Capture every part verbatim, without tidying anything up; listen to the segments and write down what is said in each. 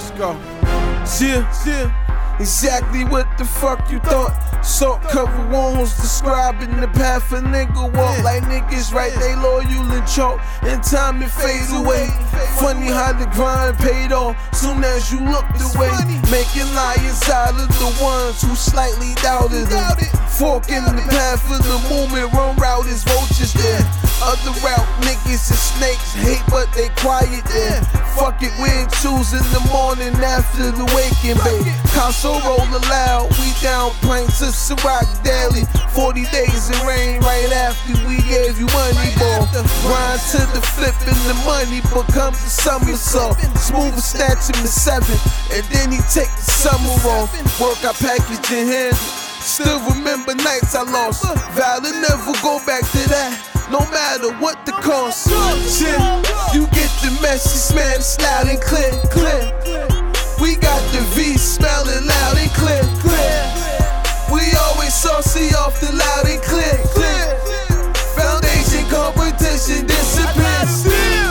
Let's go. Yeah, yeah. Exactly what the fuck you thought. Salt covered wounds describing the path a nigga walk. Like niggas write they loyal and chalk, and time it fades away. Funny how the grind paid off soon as you looked away. Making liars out of the ones who slightly doubted them. Fork in the path of the movement, run route is vultures there. Other route niggas and snakes hate but they quiet there. Fuck it, we're choose in the morning after the waking, babe. Console roll aloud, we down pints to Ciroc daily. Forty days in rain right after we gave you money, ball. Grind to the flip and the money become the somersault. Smooth a snatch him to seven, and then he take the summer off. Work our package and handle. Still remember nights I lost. Vow to never go back to that, no matter what the cost. Shit, you get the message, man, it's loud and clear, clear. We got the V smelling loud and clear, clear. We always saucy off the loud and clear, clear. Foundation competition disappears.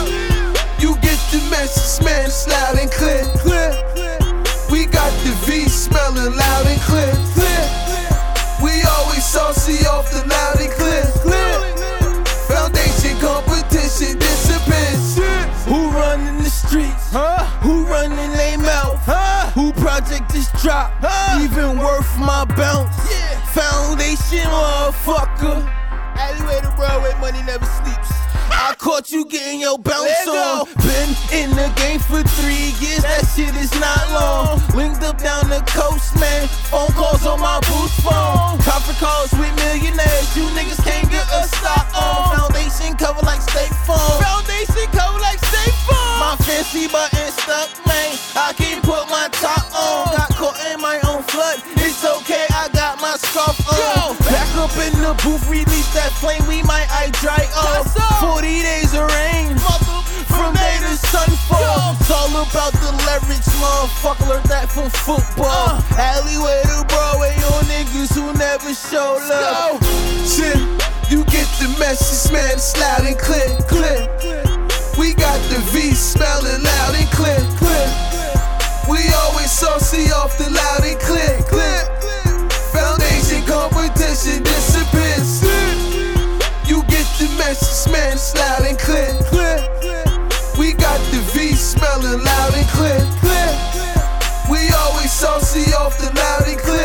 You get the message, man, it's loud and clear, clear. We got the V smelling loud and clear, clear. We always saucy off the loud and clear, clear. Foundation competition disappears. Who running the streets? Huh? Who running they mouth? Huh? Who project this drop? Huh? Even worth my bounce? Yeah. Foundation motherfucker. Alleyway to Broadway, money never sleeps. I caught you getting your bounce on. Been in the game for three years, that shit is not long. Linked up down the coast, man. Phone calls on my booth phone. Conference calls with millionaires. You niggas can't get a stock on. Foundation cover like State Farm. Foundation cover like State Farm. My fancy button stuck, man. I can't put my top on. Got caught in my own flood. It's okay, I got my scarf on. Back up in the booth, release that flame. We might eye dry up. forty days of rain, from day to sunfall. It's all about the leverage, motherfucker. Learned that from football. Alleyway to Broadway, on niggas who never show love. Shit, you get the message, man, it's loud and clear, clear. We got the V smelling loud and clear, clear. We always saucy off the loud and clear, clear. Foundation competition disappears. You get the message, man, it's loud and clear, clear. We got the V smelling loud and clear, clear. We always saucy off the loud and clear.